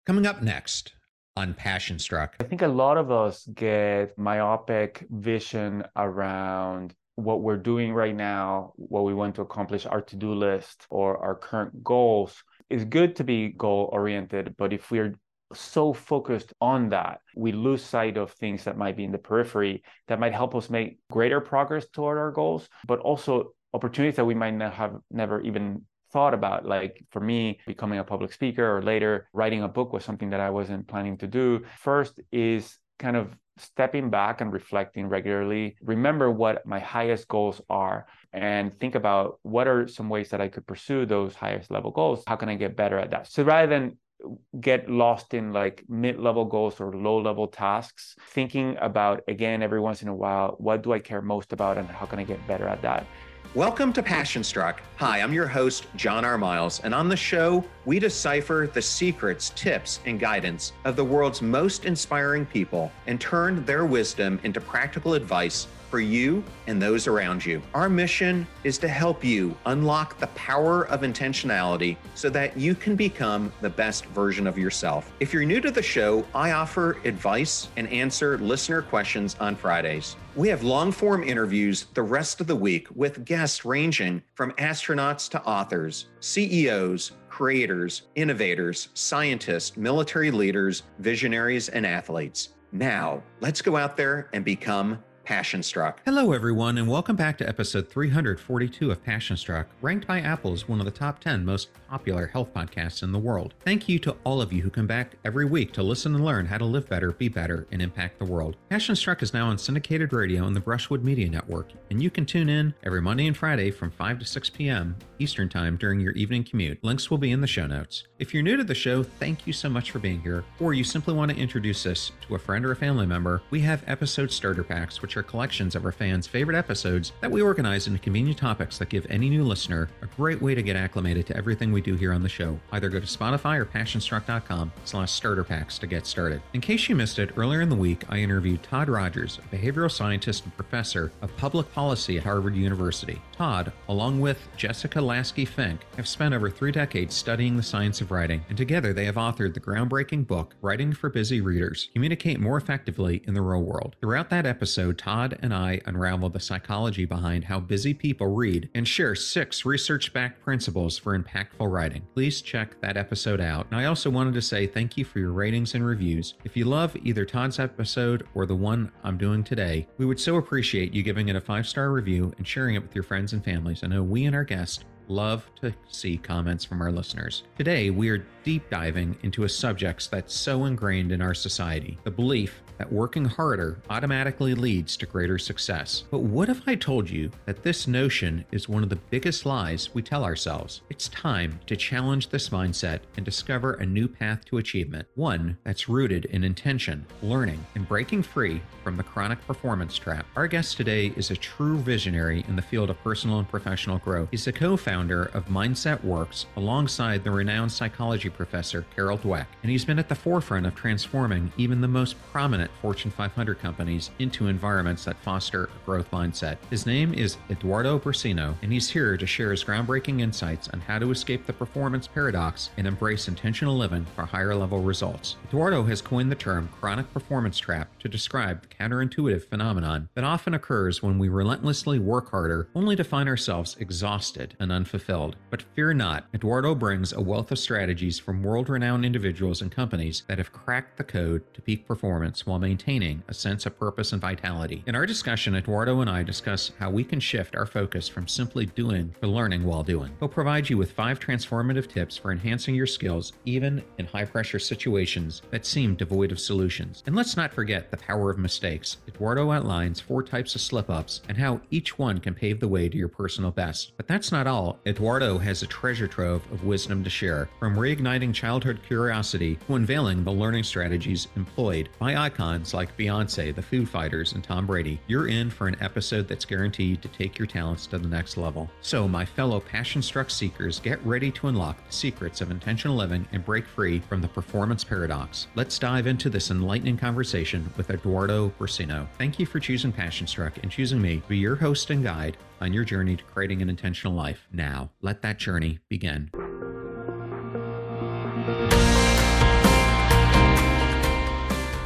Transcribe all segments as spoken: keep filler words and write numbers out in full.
Coming up next on Passion Struck. I think a lot of us get myopic vision around what we're doing right now, what we want to accomplish, our to-do list or our current goals. It's good to be goal-oriented, but if we're so focused on that, we lose sight of things that might be in the periphery that might help us make greater progress toward our goals, but also opportunities that we might not have never even thought about. Like for me, becoming a public speaker or later writing a book was something that I wasn't planning to do. First is kind of stepping back and reflecting regularly, remember what my highest goals are, and think about what are some ways that I could pursue those highest level goals. How can I get better at that? So rather than get lost in like mid-level goals or low-level tasks, thinking about, again, every once in a while, what do I care most about and how can I get better at that? Welcome to Passion Struck. Hi, I'm your host, John R. Miles, and on the show, we decipher the secrets, tips, and guidance of the world's most inspiring people and turn their wisdom into practical advice for you and those around you. Our mission is to help you unlock the power of intentionality so that you can become the best version of yourself. If you're new to the show, I offer advice and answer listener questions on Fridays. We have long-form interviews the rest of the week with guests ranging from astronauts to authors, C E Os, creators, innovators, scientists, military leaders, visionaries, and athletes. Now, let's go out there and become Passion Struck. Hello, everyone, and welcome back to episode three hundred forty-two of Passion Struck, ranked by Apple as one of the top ten most popular health podcasts in the world. Thank you to all of you who come back every week to listen and learn how to live better, be better, and impact the world. Passion Struck is now on syndicated radio on the Brushwood Media Network, and you can tune in every Monday and Friday from five to six p.m. Eastern Time during your evening commute. Links will be in the show notes. If you're new to the show, thank you so much for being here, or you simply want to introduce us to a friend or a family member, we have episode starter packs, which are collections of our fans' favorite episodes that we organize into convenient topics that give any new listener a great way to get acclimated to everything we do here on the show. Either go to Spotify or passionstruck.com slash starter packs to get started. In case you missed it, earlier in the week, I interviewed Todd Rogers, a behavioral scientist and professor of public policy at Harvard University. Todd, along with Jessica Lasky Fink, have spent over three decades studying the science of writing, and together they have authored the groundbreaking book, Writing for Busy Readers, Communicate More Effectively in the Real World. Throughout that episode, Todd and I unravel the psychology behind how busy people read and share six research-backed principles for impactful writing. Please check that episode out. And I also wanted to say thank you for your ratings and reviews. If you love either Todd's episode or the one I'm doing today, we would so appreciate you giving it a five-star review and sharing it with your friends and families. I know we and our guests love to see comments from our listeners. Today, we are deep diving into a subject that's so ingrained in our society, the belief that working harder automatically leads to greater success. But what if I told you that this notion is one of the biggest lies we tell ourselves? It's time to challenge this mindset and discover a new path to achievement, one that's rooted in intention, learning, and breaking free from the chronic performance trap. Our guest today is a true visionary in the field of personal and professional growth. He's the co-founder of Mindset Works alongside the renowned psychology professor Carol Dweck, and he's been at the forefront of transforming even the most prominent Fortune five hundred companies into environments that foster a growth mindset. His name is Eduardo Brasino, and he's here to share his groundbreaking insights on how to escape the performance paradox and embrace intentional living for higher level results. Eduardo has coined the term chronic performance trap to describe the counterintuitive phenomenon that often occurs when we relentlessly work harder only to find ourselves exhausted and unfulfilled. But fear not, Eduardo brings a wealth of strategies from world-renowned individuals and companies that have cracked the code to peak performance while maintaining a sense of purpose and vitality. In our discussion, Eduardo and I discuss how we can shift our focus from simply doing to learning while doing. He'll provide you with five transformative tips for enhancing your skills even in high-pressure situations that seem devoid of solutions. And let's not forget the power of mistakes. Eduardo outlines four types of slip-ups and how each one can pave the way to your personal best. But that's not all. Eduardo has a treasure trove of wisdom to share, from reigniting childhood curiosity to unveiling the learning strategies employed by icons like Beyonce, the Foo Fighters, and Tom Brady. You're in for an episode that's guaranteed to take your talents to the next level. So, my fellow passion-struck seekers, get ready to unlock the secrets of intentional living and break free from the performance paradox. Let's dive into this enlightening conversation with Eduardo Brasino. Thank you for choosing Passion Struck and choosing me to be your host and guide on your journey to creating an intentional life. Now, let that journey begin.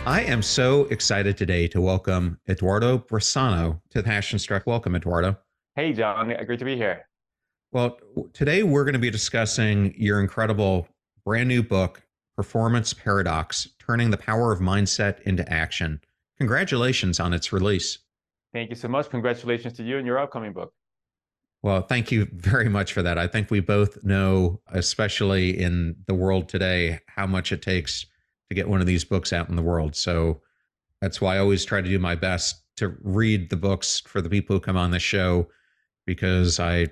I am so excited today to welcome Eduardo Bressano to Passion Struck. Welcome, Eduardo. Hey, John. Great to be here. Well, today we're going to be discussing your incredible brand new book, Performance Paradox: Turning the Power of Mindset into Action. Congratulations on its release. Thank you so much. Congratulations to you and your upcoming book. Well, thank you very much for that. I think we both know, especially in the world today, how much it takes to get one of these books out in the world. So that's why I always try to do my best to read the books for the people who come on the show, because I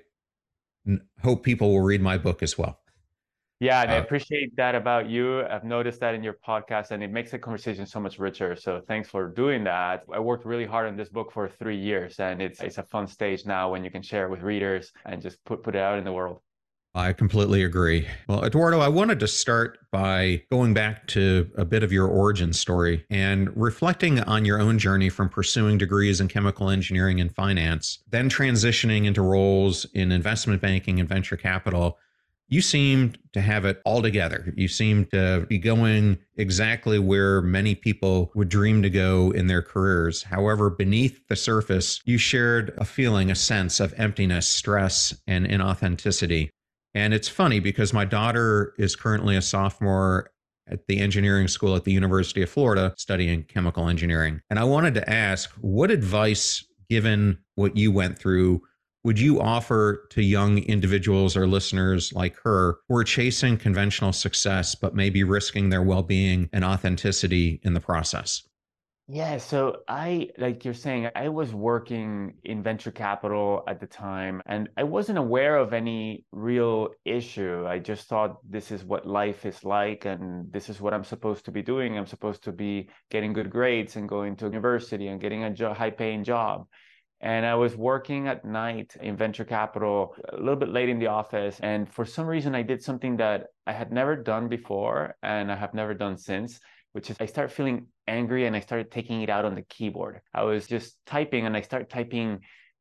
hope people will read my book as well. Yeah, and uh, I appreciate that about you. I've noticed that in your podcast, and it makes the conversation so much richer. So thanks for doing that. I worked really hard on this book for three years, and it's it's a fun stage now when you can share it with readers and just put, put it out in the world. I completely agree. Well, Eduardo, I wanted to start by going back to a bit of your origin story and reflecting on your own journey from pursuing degrees in chemical engineering and finance, then transitioning into roles in investment banking and venture capital. You seemed to have it all together. You seemed to be going exactly where many people would dream to go in their careers. However, beneath the surface, you shared a feeling, a sense of emptiness, stress, and inauthenticity. And it's funny because my daughter is currently a sophomore at the engineering school at the University of Florida studying chemical engineering. And I wanted to ask, what advice, given what you went through, would you offer to young individuals or listeners like her who are chasing conventional success, but maybe risking their well-being and authenticity in the process? Yeah, so I, like you're saying, I was working in venture capital at the time, and I wasn't aware of any real issue. I just thought this is what life is like, and this is what I'm supposed to be doing. I'm supposed to be getting good grades and going to university and getting a jo- high-paying job. And I was working at night in venture capital, a little bit late in the office. And for some reason, I did something that I had never done before and I have never done since, which is I started feeling angry and I started taking it out on the keyboard. I was just typing and I started typing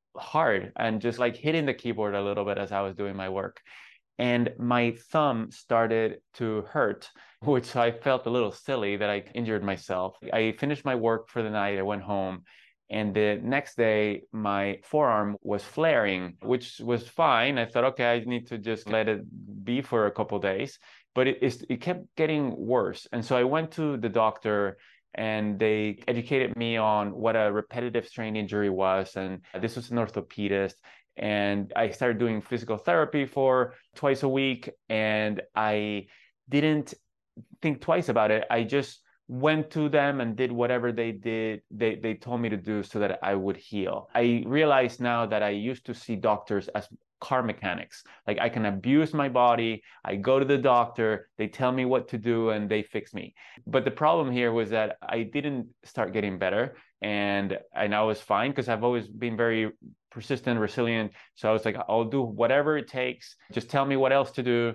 hard and just like hitting the keyboard a little bit as I was doing my work. And my thumb started to hurt, which I felt a little silly that I injured myself. I finished my work for the night. I went home. And the next day, my forearm was flaring, which was fine. I thought, okay, I need to just let it be for a couple of days. But it, it kept getting worse. And so I went to the doctor and they educated me on what a repetitive strain injury was. And this was an orthopedist. And I started doing physical therapy for twice a week. And I didn't think twice about it. I just went to them and did whatever they did, they, they told me to do so that I would heal. I realize now that I used to see doctors as car mechanics. Like I can abuse my body, I go to the doctor, they tell me what to do and they fix me. But the problem here was that I didn't start getting better and, and I was fine because I've always been very persistent, resilient. So I was like, I'll do whatever it takes. Just tell me what else to do.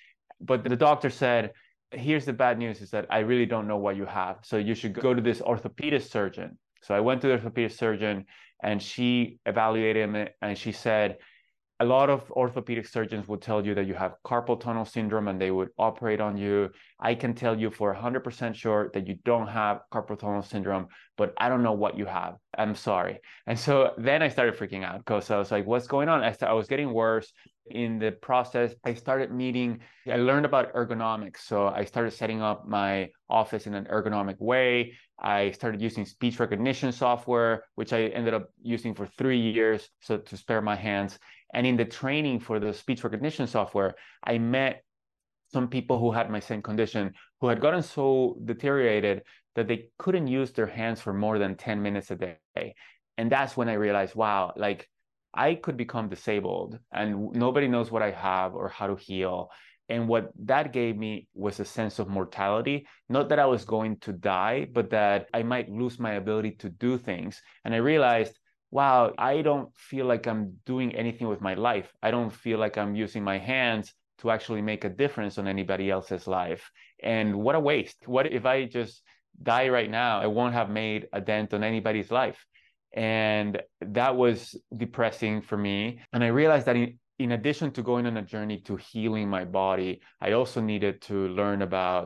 But the doctor said, here's the bad news is that I really don't know what you have. So you should go to this orthopedic surgeon. So I went to the orthopedic surgeon and she evaluated him and she said, a lot of orthopedic surgeons would tell you that you have carpal tunnel syndrome and they would operate on you. I can tell you for one hundred percent sure that you don't have carpal tunnel syndrome, but I don't know what you have. I'm sorry. And so then I started freaking out because I was like, what's going on? I, st- I was getting worse. In the process, I started meeting, I learned about ergonomics. So I started setting up my office in an ergonomic way. I started using speech recognition software, which I ended up using for three years so to spare my hands. And in the training for the speech recognition software, I met some people who had my same condition, who had gotten so deteriorated that they couldn't use their hands for more than ten minutes a day. And that's when I realized, wow, like I could become disabled and nobody knows what I have or how to heal. And what that gave me was a sense of mortality. Not that I was going to die, but that I might lose my ability to do things. And I realized, wow, I don't feel like I'm doing anything with my life. I don't feel like I'm using my hands to actually make a difference on anybody else's life. And what a waste. What if I just die right now? I won't have made a dent on anybody's life. And that was depressing for me. And I realized that in, in addition to going on a journey to healing my body, I also needed to learn about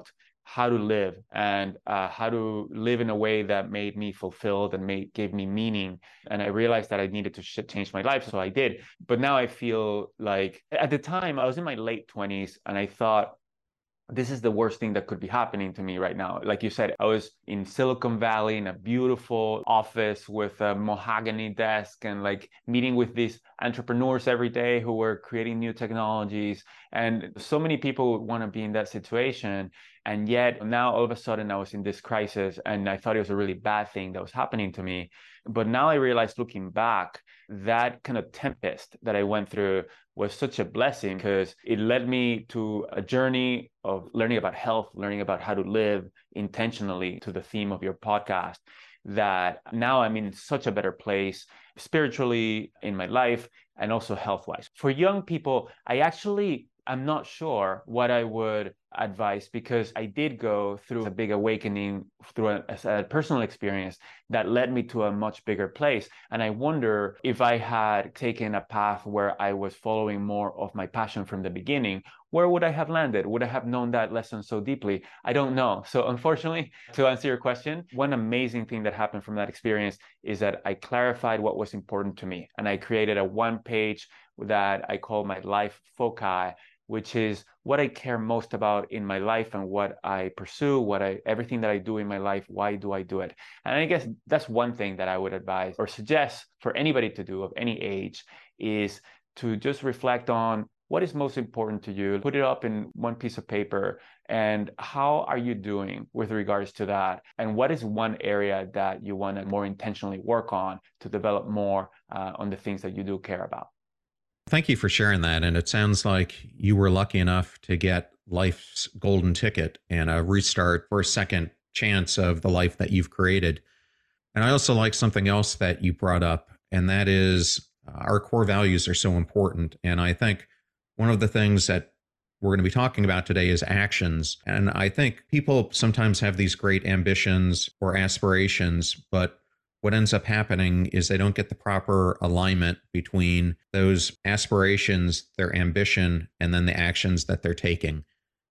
how to live and uh, how to live in a way that made me fulfilled and made gave me meaning. And I realized that I needed to sh- change my life, so I did. But now I feel like, at the time I was in my late twenties, and I thought, this is the worst thing that could be happening to me right now. Like you said, I was in Silicon Valley in a beautiful office with a mahogany desk and like meeting with these entrepreneurs every day who were creating new technologies. And so many people would want to be in that situation. And yet now all of a sudden I was in this crisis, and I thought it was a really bad thing that was happening to me. But now I realized, looking back, that kind of tempest that I went through was such a blessing, because it led me to a journey of learning about health, learning about how to live intentionally, to the theme of your podcast, that now I'm in such a better place spiritually in my life and also health-wise. For young people, I actually, I'm not sure what I would advise, because I did go through a big awakening through a, a personal experience that led me to a much bigger place. And I wonder if I had taken a path where I was following more of my passion from the beginning, where would I have landed? Would I have known that lesson so deeply? I don't know. So unfortunately, to answer your question, one amazing thing that happened from that experience is that I clarified what was important to me. And I created a one page that I call my life foci, which is what I care most about in my life and what I pursue, what I, everything that I do in my life, why do I do it? And I guess that's one thing that I would advise or suggest for anybody to do of any age, is to just reflect on what is most important to you, put it up in one piece of paper, and how are you doing with regards to that? And what is one area that you want to more intentionally work on to develop more uh, on the things that you do care about? Thank you for sharing that. And it sounds like you were lucky enough to get life's golden ticket and a restart for a second chance of the life that you've created. And I also like something else that you brought up, and that is uh, our core values are so important. And I think one of the things that we're going to be talking about today is actions. And I think people sometimes have these great ambitions or aspirations, but what ends up happening is they don't get the proper alignment between those aspirations, their ambition, and then the actions that they're taking.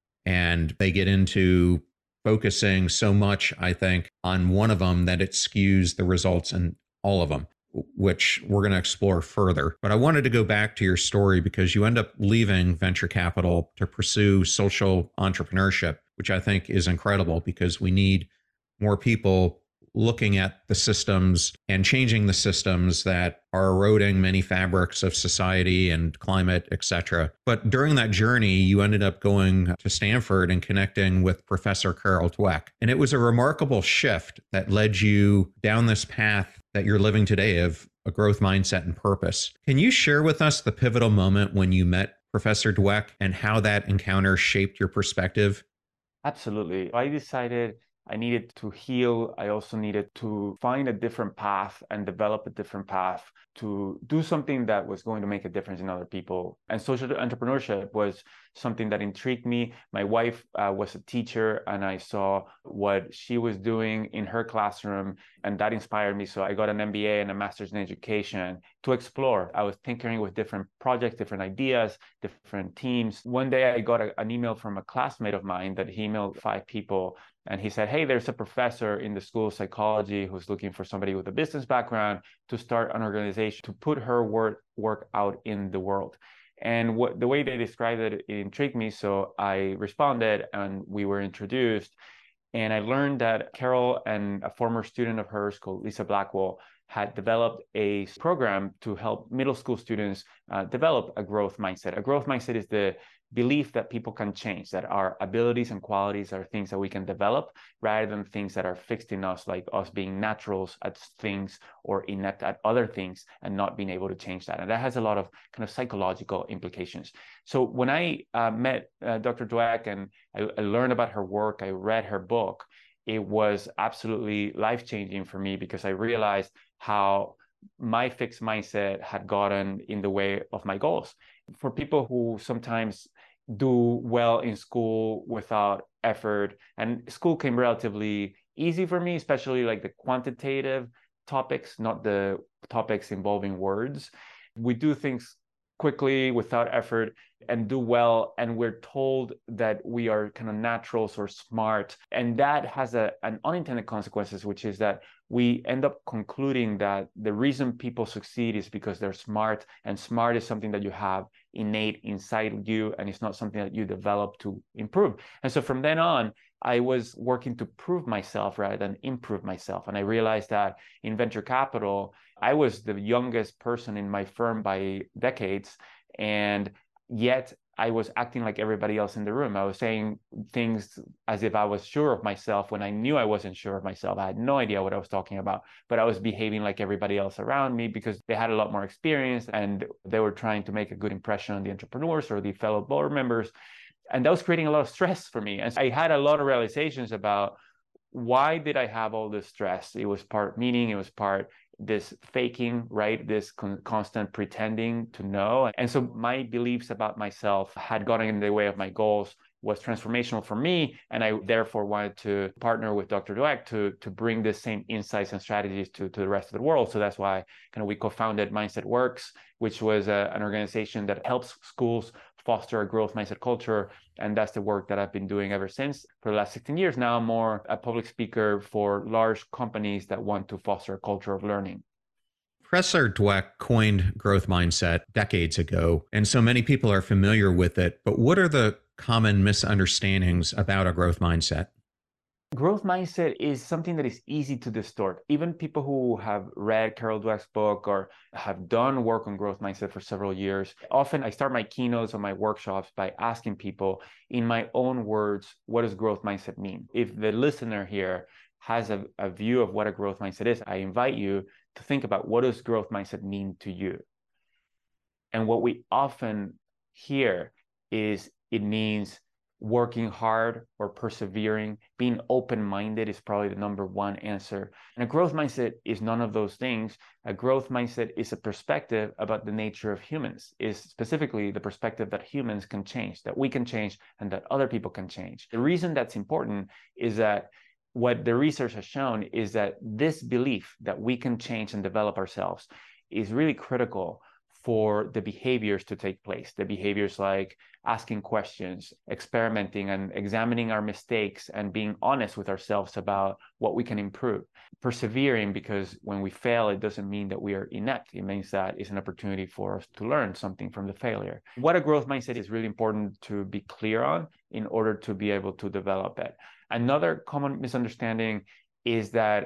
And they get into focusing so much, I think, on one of them that it skews the results in all of them, which we're going to explore further. But I wanted to go back to your story because you end up leaving venture capital to pursue social entrepreneurship, which I think is incredible because we need more people looking at the systems and changing the systems that are eroding many fabrics of society and climate, et cetera. But during that journey, you ended up going to Stanford and connecting with Professor Carol Dweck. And it was a remarkable shift that led you down this path that you're living today of a growth mindset and purpose. Can you share with us the pivotal moment when you met Professor Dweck and how that encounter shaped your perspective? Absolutely. I decided I needed to heal. I also needed to find a different path and develop a different path to do something that was going to make a difference in other people. And social entrepreneurship was something that intrigued me. My wife uh, was a teacher, and I saw what she was doing in her classroom, and that inspired me. So I got an M B A and a master's in education to explore. I was tinkering with different projects, different ideas, different teams. One day I got a, an email from a classmate of mine that he emailed five people. And he said, hey, there's a professor in the School of Psychology who's looking for somebody with a business background to start an organization to put her work, work out in the world. And what, the way they described it, it intrigued me. So I responded and we were introduced. And I learned that Carol and a former student of hers called Lisa Blackwell had developed a program to help middle school students uh, develop a growth mindset. A growth mindset is the belief that people can change, that our abilities and qualities are things that we can develop rather than things that are fixed in us, like us being naturals at things or inept at other things and not being able to change that. And that has a lot of kind of psychological implications. So when I uh, met uh, Doctor Dweck and I, I learned about her work, I read her book, it was absolutely life-changing for me because I realized how my fixed mindset had gotten in the way of my goals. For people who sometimes do well in school without effort, and school came relatively easy for me, especially like the quantitative topics, not the topics involving words. We do things quickly without effort and do well, and we're told that we are kind of naturals or smart, and that has a, an unintended consequences, which is that we end up concluding that the reason people succeed is because they're smart, and smart is something that you have innate inside you, and it's not something that you develop to improve. And so from then on, I was working to prove myself rather than improve myself. And I realized that in venture capital, I was the youngest person in my firm by decades, and yet I was acting like everybody else in the room. I was saying things as if I was sure of myself when I knew I wasn't sure of myself. I had no idea what I was talking about, but I was behaving like everybody else around me because they had a lot more experience and they were trying to make a good impression on the entrepreneurs or the fellow board members. And that was creating a lot of stress for me. And I had a lot of realizations about why did I have all this stress? It was part meaning, it was part this faking, right? This con- constant pretending to know. And so my beliefs about myself had gotten in the way of my goals, was transformational for me. And I therefore wanted to partner with Doctor Dweck to, to bring the same insights and strategies to, to the rest of the world. So that's why kind of we co-founded Mindset Works, which was a, an organization that helps schools foster a growth mindset culture. And that's the work that I've been doing ever since. For the last sixteen years now, I'm more a public speaker for large companies that want to foster a culture of learning. Professor Dweck coined growth mindset decades ago, and so many people are familiar with it. But what are the common misunderstandings about a growth mindset? Growth mindset is something that is easy to distort. Even people who have read Carol Dweck's book or have done work on growth mindset for several years, often I start my keynotes or my workshops by asking people in my own words, what does growth mindset mean? If the listener here has a, a view of what a growth mindset is, I invite you to think about what does growth mindset mean to you? And what we often hear is it means working hard or persevering. Being open-minded is probably the number one answer. And a growth mindset is none of those things. A growth mindset is a perspective about the nature of humans, is specifically the perspective that humans can change, that we can change, and that other people can change. The reason that's important is that what the research has shown is that this belief that we can change and develop ourselves is really critical for the behaviors to take place. The behaviors like asking questions, experimenting and examining our mistakes and being honest with ourselves about what we can improve. Persevering, because when we fail, it doesn't mean that we are inept. It means that it's an opportunity for us to learn something from the failure. What a growth mindset is really important to be clear on in order to be able to develop it. Another common misunderstanding is that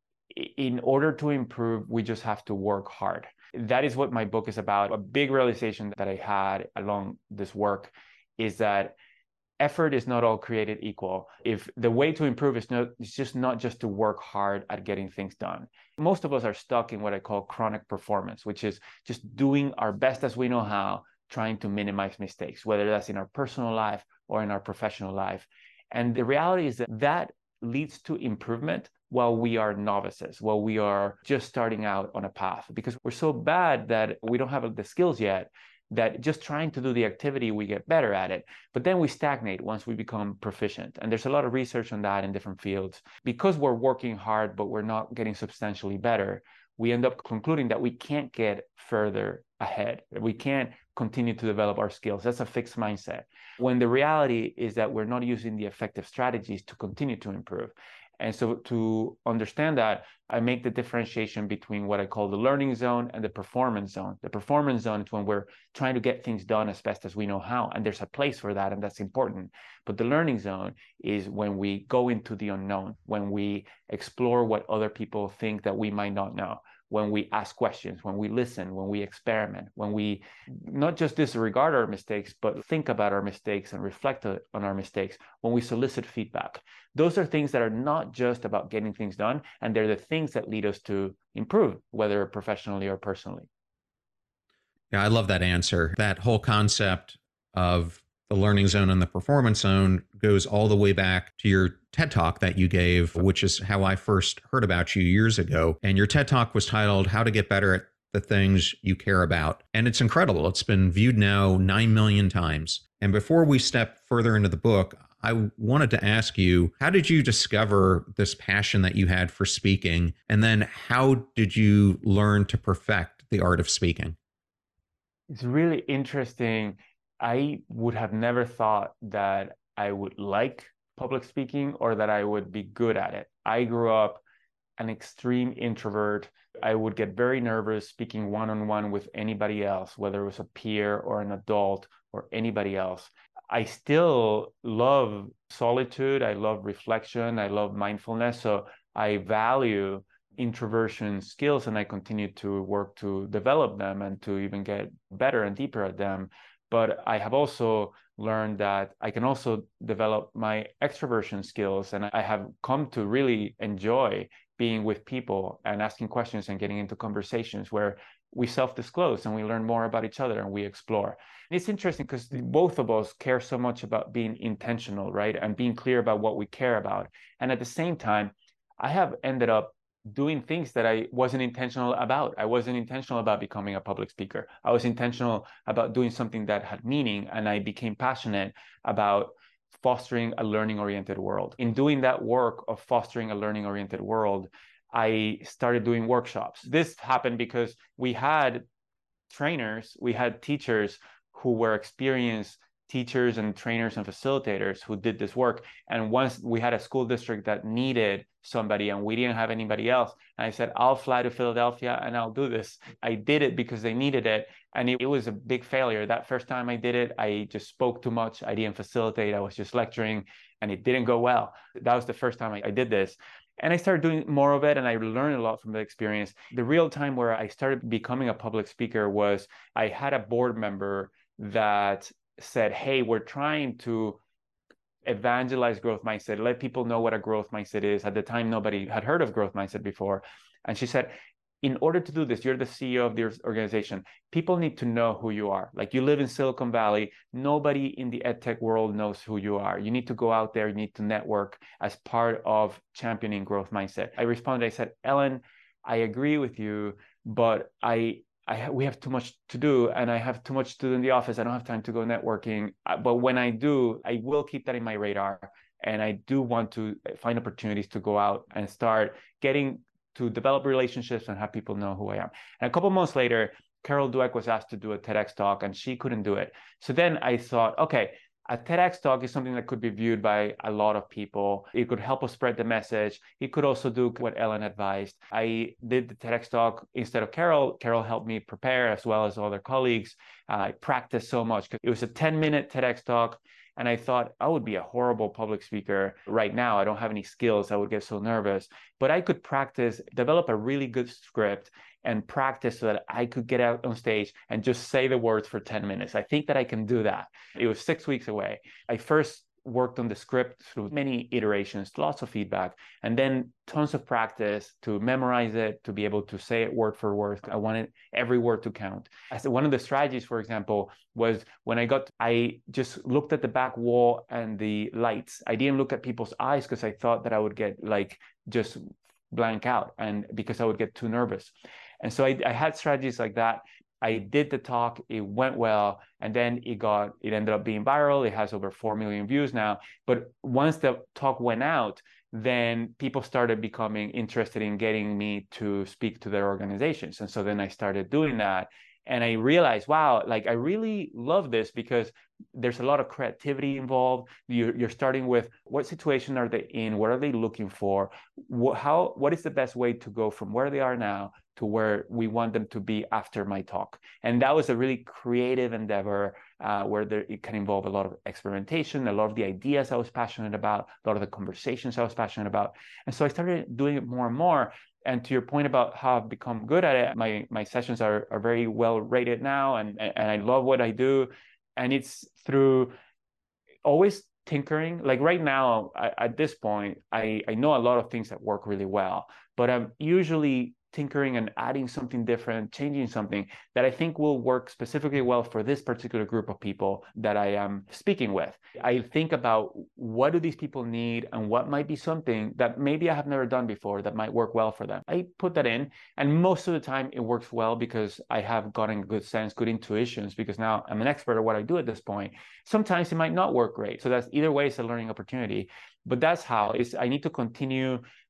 in order to improve, we just have to work hard. That is what my book is about. A big realization that I had along this work is that effort is not all created equal. If the way to improve is not, it's just not just to work hard at getting things done. Most of us are stuck in what I call chronic performance, which is just doing our best as we know how, trying to minimize mistakes, whether that's in our personal life or in our professional life. And the reality is that that leads to improvement while we are novices, while we are just starting out on a path, because we're so bad that we don't have the skills yet, that just trying to do the activity, we get better at it. But then we stagnate once we become proficient. And there's a lot of research on that in different fields. Because we're working hard, but we're not getting substantially better, we end up concluding that we can't get further ahead. We can't continue to develop our skills. That's a fixed mindset. When the reality is that we're not using the effective strategies to continue to improve. And so to understand that, I make the differentiation between what I call the learning zone and the performance zone. The performance zone is when we're trying to get things done as best as we know how, and there's a place for that, and that's important. But the learning zone is when we go into the unknown, when we explore what other people think that we might not know, when we ask questions, when we listen, when we experiment, when we not just disregard our mistakes, but think about our mistakes and reflect on our mistakes, when we solicit feedback. Those are things that are not just about getting things done, and they're the things that lead us to improve, whether professionally or personally. Yeah, I love that answer. That whole concept of the learning zone and the performance zone goes all the way back to your TED Talk that you gave, which is how I first heard about you years ago. And your TED Talk was titled How to Get Better at the Things You Care About. And it's incredible. It's been viewed now nine million times. And before we step further into the book, I wanted to ask you, how did you discover this passion that you had for speaking? And then how did you learn to perfect the art of speaking? It's really interesting. I would have never thought that I would like public speaking or that I would be good at it. I grew up an extreme introvert. I would get very nervous speaking one-on-one with anybody else, whether it was a peer or an adult or anybody else. I still love solitude. I love reflection. I love mindfulness. So I value introversion skills and I continue to work to develop them and to even get better and deeper at them. But I have also learned that I can also develop my extroversion skills. And I have come to really enjoy being with people and asking questions and getting into conversations where we self-disclose and we learn more about each other and we explore. And it's interesting because both of us care so much about being intentional, right? And being clear about what we care about. And at the same time, I have ended up doing things that I wasn't intentional about. I wasn't intentional about becoming a public speaker. I was intentional about doing something that had meaning, and I became passionate about fostering a learning-oriented world. In doing that work of fostering a learning-oriented world, I started doing workshops. This happened because we had trainers, we had teachers who were experienced teachers and trainers and facilitators who did this work. And once we had a school district that needed somebody and we didn't have anybody else, and I said, I'll fly to Philadelphia and I'll do this. I did it because they needed it. And it, it was a big failure. That first time I did it, I just spoke too much. I didn't facilitate. I was just lecturing and it didn't go well. That was the first time I, I did this. And I started doing more of it and I learned a lot from the experience. The real time where I started becoming a public speaker was I had a board member that said, hey, we're trying to evangelize growth mindset, let people know what a growth mindset is. At the time, nobody had heard of growth mindset before. And she said, in order to do this, you're the C E O of the organization. People need to know who you are. Like, you live in Silicon Valley. Nobody in the edtech world knows who you are. You need to go out there. You need to network as part of championing growth mindset. I responded, I said, Ellen, I agree with you, but I I ha- we have too much to do and I have too much to do in the office. I don't have time to go networking. Uh, But when I do, I will keep that in my radar. And I do want to find opportunities to go out and start getting to develop relationships and have people know who I am. And a couple months later, Carol Dweck was asked to do a TEDx talk and she couldn't do it. So then I thought, okay, a TEDx talk is something that could be viewed by a lot of people. It could help us spread the message. It could also do what Ellen advised. I did the TEDx talk instead of Carol. Carol helped me prepare as well as other colleagues. Uh, I practiced so much. It was a ten minute TEDx talk. And I thought I would be a horrible public speaker right now. I don't have any skills. I would get so nervous. But I could practice, develop a really good script and practice so that I could get out on stage and just say the words for ten minutes. I think that I can do that. It was six weeks away. I first worked on the script through many iterations, lots of feedback, and then tons of practice to memorize it, to be able to say it word for word. I wanted every word to count. As one of the strategies, for example, was when I got, I just looked at the back wall and the lights. I didn't look at people's eyes because I thought that I would get like just blank out and because I would get too nervous. And so I, I had strategies like that. I did the talk, it went well, and then it got, it ended up being viral. It has over four million views now. But once the talk went out, then people started becoming interested in getting me to speak to their organizations. And so then I started doing that. And I realized, wow, like I really love this because there's a lot of creativity involved. You're, you're starting with what situation are they in? What are they looking for? What, how, what is the best way to go from where they are now to where we want them to be after my talk? And that was a really creative endeavor uh, where there, it can involve a lot of experimentation, a lot of the ideas I was passionate about, a lot of the conversations I was passionate about. And so I started doing it more and more. And to your point about how I've become good at it, my my sessions are, are very well rated now, and, and I love what I do. And it's through always tinkering. Like right now, I, at this point, I, I know a lot of things that work really well, but I'm usually tinkering and adding something different, changing something that I think will work specifically well for this particular group of people that I am speaking with. I think about what do these people need and what might be something that maybe I have never done before that might work well for them. I put that in, and most of the time it works well because I have gotten good sense, good intuitions, because now I'm an expert at what I do at this point. Sometimes it might not work great. So that's either way, it's a learning opportunity. But that's how it's, I need to continue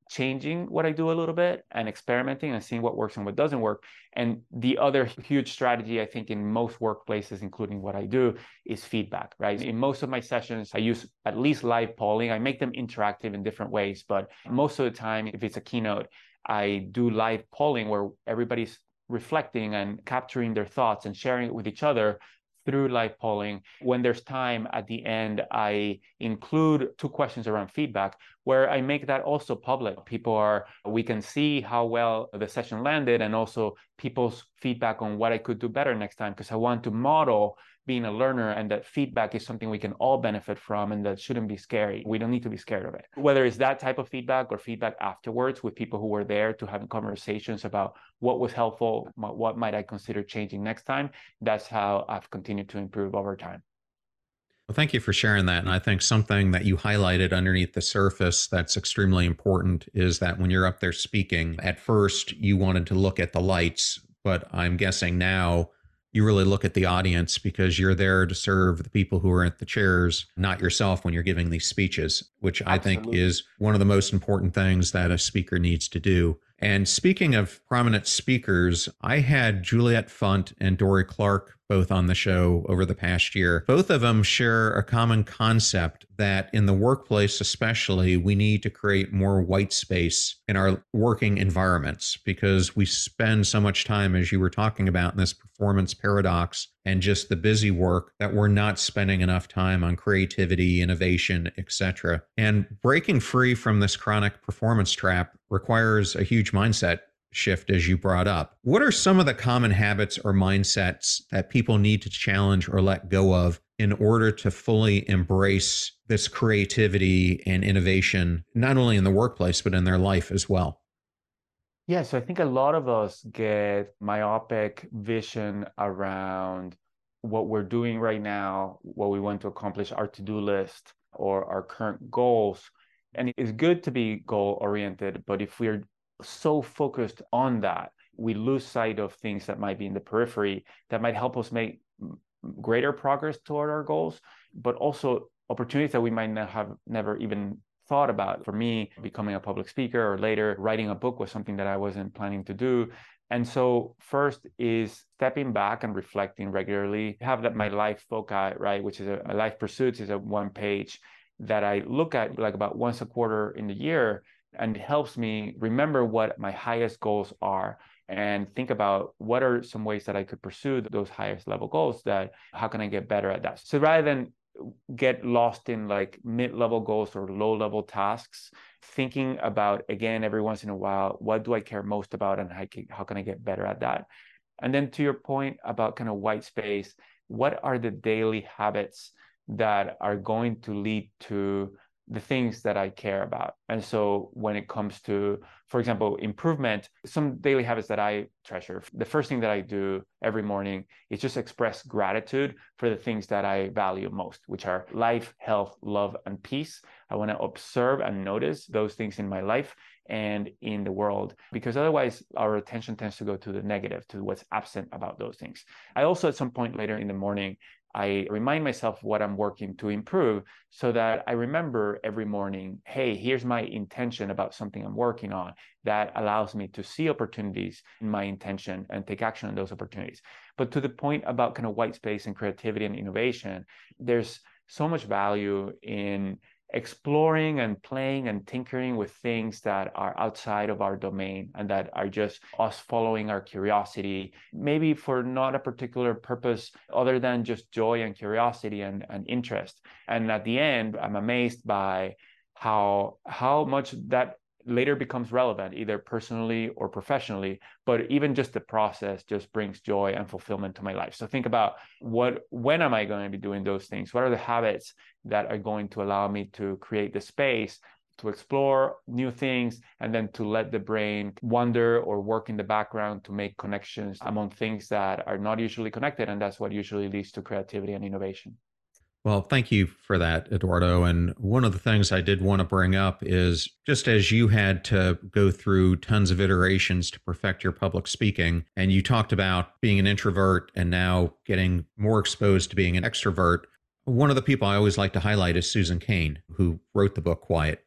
changing what I do a little bit and experimenting and seeing what works and what doesn't work. And the other huge strategy, I think, in most workplaces, including what I do, is feedback, right? In most of my sessions, I use at least live polling. I make them interactive in different ways, but most of the time, if it's a keynote, I do live polling where everybody's reflecting and capturing their thoughts and sharing it with each other through live polling. When there's time at the end, I include two questions around feedback where I make that also public. People are, we can see how well the session landed and also people's feedback on what I could do better next time, because I want to model being a learner and that feedback is something we can all benefit from and that shouldn't be scary. We don't need to be scared of it. Whether it's that type of feedback or feedback afterwards with people who were there to have conversations about what was helpful, what might I consider changing next time, that's how I've continued to improve over time. Well, thank you for sharing that. And I think something that you highlighted underneath the surface that's extremely important is that when you're up there speaking, at first you wanted to look at the lights, but I'm guessing now you really look at the audience because you're there to serve the people who are at the chairs, not yourself when you're giving these speeches, which I Absolutely. think is one of the most important things that a speaker needs to do. And speaking of prominent speakers, I had Juliet Funt and Dorie Clark both on the show over the past year. Both of them share a common concept that in the workplace especially, we need to create more white space in our working environments because we spend so much time, as you were talking about, in this performance paradox and just the busy work that we're not spending enough time on creativity, innovation, et cetera. And breaking free from this chronic performance trap requires a huge mindset shift, as you brought up. What are some of the common habits or mindsets that people need to challenge or let go of in order to fully embrace this creativity and innovation, not only in the workplace, but in their life as well? Yeah, so I think a lot of us get myopic vision around what we're doing right now, what we want to accomplish, our to-do list or our current goals. And it's good to be goal-oriented, but if we're so focused on that, we lose sight of things that might be in the periphery that might help us make greater progress toward our goals, but also opportunities that we might not have never even thought about. For me, becoming a public speaker or later writing a book was something that I wasn't planning to do. And so first is stepping back and reflecting regularly. Have that my life foci, right, which is a, a life pursuits is a one page that I look at like about once a quarter in the year, and it helps me remember what my highest goals are and think about what are some ways that I could pursue those highest level goals, that how can I get better at that. So rather than get lost in like mid-level goals or low-level tasks, thinking about, again, every once in a while, what do I care most about and how can, how can I get better at that? And then to your point about kind of white space, what are the daily habits that are going to lead to the things that I care about? And so when it comes to, for example, improvement, some daily habits that I treasure. The first thing that I do every morning is just express gratitude for the things that I value most, which are life, health, love, and peace. I want to observe and notice those things in my life and in the world, because otherwise our attention tends to go to the negative, to what's absent about those things. I also, at some point later in the morning, I remind myself what I'm working to improve so that I remember every morning, hey, here's my intention about something I'm working on. That allows me to see opportunities in my intention and take action on those opportunities. But to the point about kind of white space and creativity and innovation, there's so much value in exploring and playing and tinkering with things that are outside of our domain and that are just us following our curiosity, maybe for not a particular purpose other than just joy and curiosity and, and interest. And at the end, I'm amazed by how how much that later becomes relevant, either personally or professionally, but even just the process just brings joy and fulfillment to my life. So think about what, when am I going to be doing those things? What are the habits that are going to allow me to create the space to explore new things and then to let the brain wander or work in the background to make connections among things that are not usually connected. And that's what usually leads to creativity and innovation. Well, thank you for that, Eduardo. And one of the things I did want to bring up is just as you had to go through tons of iterations to perfect your public speaking, and you talked about being an introvert and now getting more exposed to being an extrovert, one of the people I always like to highlight is Susan Cain, who wrote the book Quiet,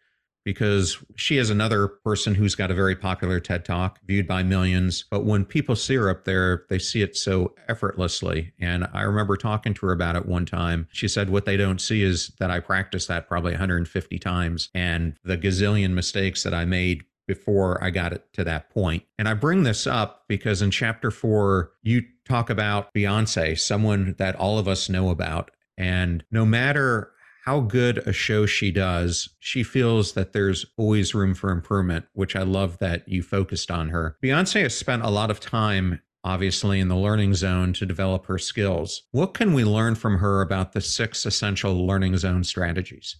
because she is another person who's got a very popular TED Talk viewed by millions. But when people see her up there, they see it so effortlessly. And I remember talking to her about it one time. She said, what they don't see is that I practiced that probably one hundred fifty times, and the gazillion mistakes that I made before I got it to that point. And I bring this up because in chapter four, you talk about Beyonce, someone that all of us know about. And no matter how good a show she does, she feels that there's always room for improvement, which I love that you focused on her. Beyonce has spent a lot of time, obviously, in the learning zone to develop her skills. What can we learn from her about the six essential learning zone strategies?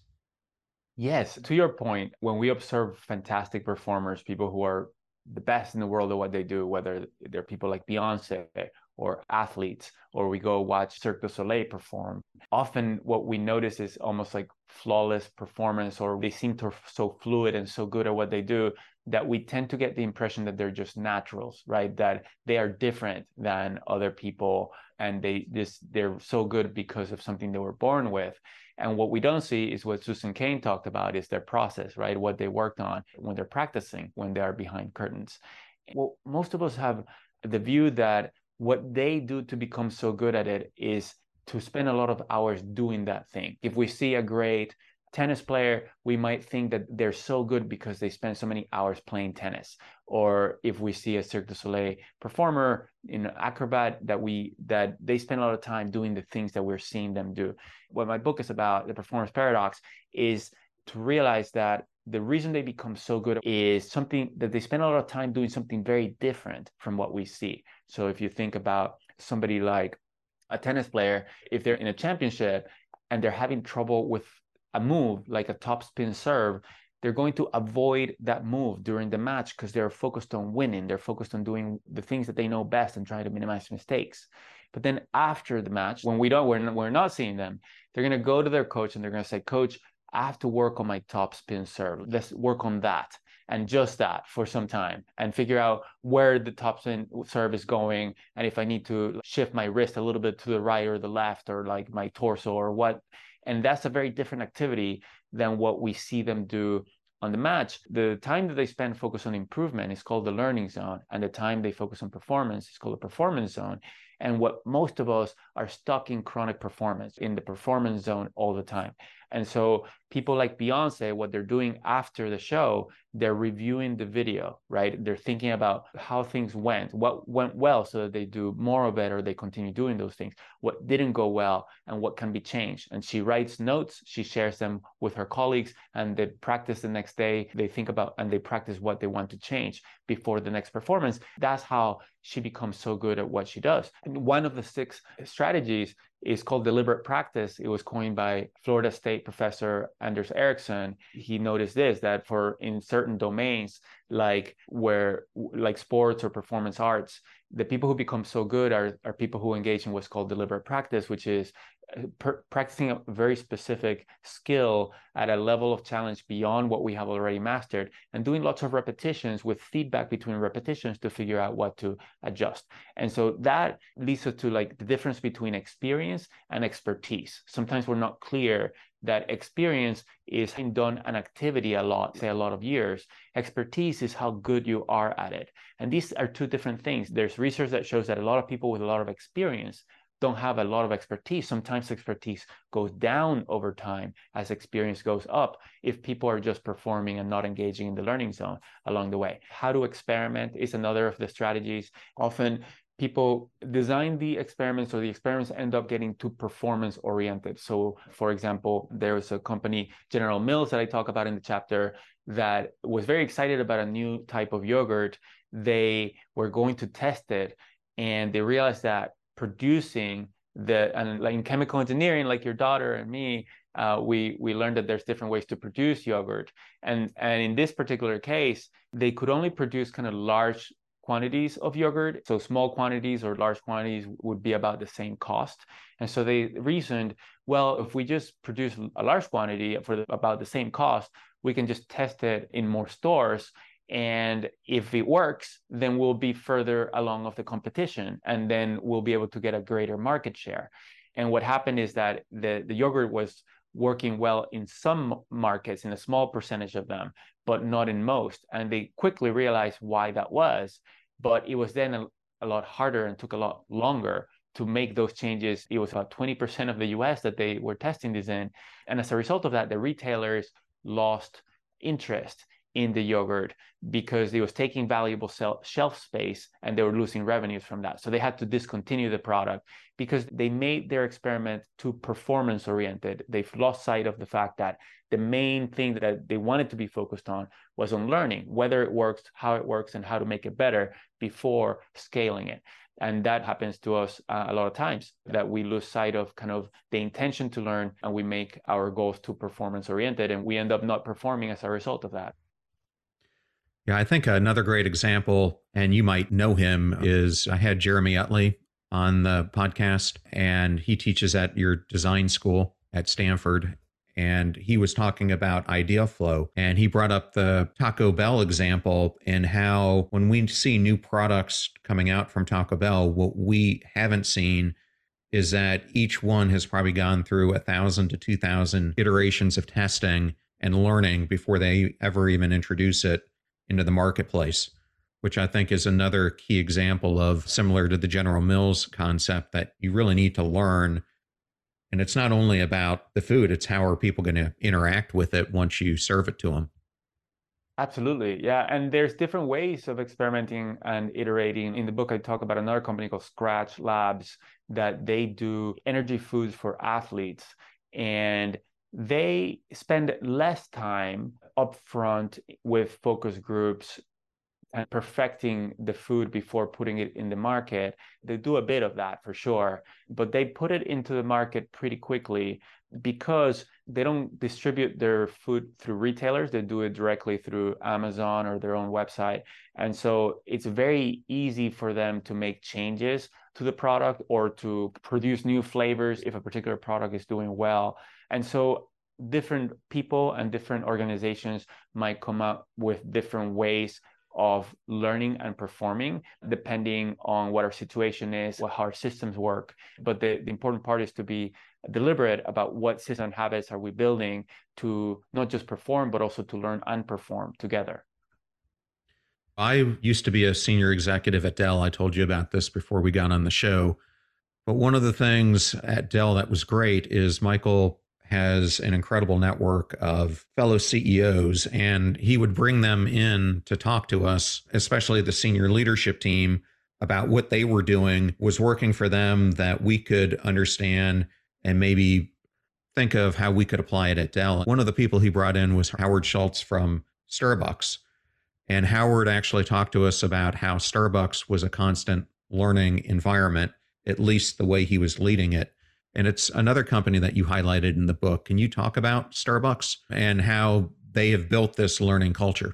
Yes, to your point, when we observe fantastic performers, people who are the best in the world at what they do, whether they're people like Beyonce or athletes, or we go watch Cirque du Soleil perform, often what we notice is almost like flawless performance, or they seem to so fluid and so good at what they do that we tend to get the impression that they're just naturals, right? That they are different than other people, and they this they're so good because of something they were born with. And what we don't see is what Susan Cain talked about, is their process, right? What they worked on when they're practicing, when they are behind curtains. Well, most of us have the view that what they do to become so good at it is to spend a lot of hours doing that thing. If we see a great tennis player, we might think that they're so good because they spend so many hours playing tennis. Or if we see a Cirque du Soleil performer in an acrobat, that we that they spend a lot of time doing the things that we're seeing them do. What my book is about, The Performance Paradox, is to realize that the reason they become so good is something that they spend a lot of time doing something very different from what we see. So if you think about somebody like a tennis player, if they're in a championship and they're having trouble with a move like a top spin serve, they're going to avoid that move during the match because they're focused on winning. They're focused on doing the things that they know best and trying to minimize mistakes. But then after the match, when we don't, we're not, we're not seeing them, they're going to go to their coach and they're going to say, Coach, I have to work on my top spin serve. Let's work on that and just that for some time and figure out where the top spin serve is going. And if I need to shift my wrist a little bit to the right or the left, or like my torso or what. And that's a very different activity than what we see them do on the match. The time that they spend focused on improvement is called the learning zone. And the time they focus on performance is called the performance zone. And what most of us are stuck in chronic performance, in the performance zone all the time. And so people like Beyonce, what they're doing after the show, they're reviewing the video, right? They're thinking about how things went, what went well so that they do more of it or they continue doing those things, what didn't go well and what can be changed. And she writes notes, she shares them with her colleagues, and they practice the next day. They think about and they practice what they want to change before the next performance. That's how she becomes so good at what she does. And one of the six strategies is called deliberate practice. It was coined by Florida State professor Anders Ericsson. He noticed this, that for in certain domains, like where like sports or performance arts, the people who become so good are, are people who engage in what's called deliberate practice, which is Per, practicing a very specific skill at a level of challenge beyond what we have already mastered, and doing lots of repetitions with feedback between repetitions to figure out what to adjust. And so that leads us to like the difference between experience and expertise. Sometimes we're not clear that experience is having done an activity a lot, say a lot of years. Expertise is how good you are at it. And these are two different things. There's research that shows that a lot of people with a lot of experience don't have a lot of expertise. Sometimes expertise goes down over time as experience goes up if people are just performing and not engaging in the learning zone along the way. How to experiment is another of the strategies. Often people design the experiments, or the experiments end up getting too performance oriented. So for example, there's a company, General Mills, that I talk about in the chapter, that was very excited about a new type of yogurt. They were going to test it, and they realized that producing the, and like in chemical engineering, like your daughter and me, uh, we we learned that there's different ways to produce yogurt. And, and in this particular case, they could only produce kind of large quantities of yogurt. So small quantities or large quantities would be about the same cost. And so they reasoned, well, if we just produce a large quantity for the, about the same cost, we can just test it in more stores. And if it works, then we'll be further along of the competition, and then we'll be able to get a greater market share. And what happened is that the, the yogurt was working well in some markets, in a small percentage of them, but not in most. And they quickly realized why that was. But it was then a, a lot harder and took a lot longer to make those changes. It was about twenty percent of the U S that they were testing this in. And as a result of that, the retailers lost interest in the yogurt because it was taking valuable shelf space and they were losing revenues from that. So they had to discontinue the product because they made their experiment too performance oriented. They've lost sight of the fact that the main thing that they wanted to be focused on was on learning whether it works, how it works, and how to make it better before scaling it. And that happens to us uh, a lot of times, that we lose sight of kind of the intention to learn, and we make our goals too performance oriented, and we end up not performing as a result of that. Yeah, I think another great example, and you might know him, is I had Jeremy Utley on the podcast, and he teaches at your design school at Stanford. And he was talking about idea flow, and he brought up the Taco Bell example and how when we see new products coming out from Taco Bell, what we haven't seen is that each one has probably gone through a thousand to two thousand iterations of testing and learning before they ever even introduce it into the marketplace, which I think is another key example of, similar to the General Mills concept, that you really need to learn. And it's not only about the food, it's how are people going to interact with it once you serve it to them. Absolutely. Yeah. And there's different ways of experimenting and iterating. In the book, I talk about another company called Scratch Labs that they do energy foods for athletes. And they spend less time upfront with focus groups and perfecting the food before putting it in the market. They do a bit of that for sure, but they put it into the market pretty quickly because they don't distribute their food through retailers. They do it directly through Amazon or their own website. And so it's very easy for them to make changes to the product or to produce new flavors if a particular product is doing well. And so different people and different organizations might come up with different ways of learning and performing, depending on what our situation is, how our systems work. But the, the important part is to be deliberate about what system and habits are we building to not just perform, but also to learn and perform together. I used to be a senior executive at Dell. I told you about this before we got on the show. But one of the things at Dell that was great is Michael has an incredible network of fellow C E Os, and he would bring them in to talk to us, especially the senior leadership team, about what they were doing was working for them that we could understand and maybe think of how we could apply it at Dell. One of the people he brought in was Howard Schultz from Starbucks. And Howard actually talked to us about how Starbucks was a constant learning environment, at least the way he was leading it. And it's another company that you highlighted in the book. Can you talk about Starbucks and how they have built this learning culture?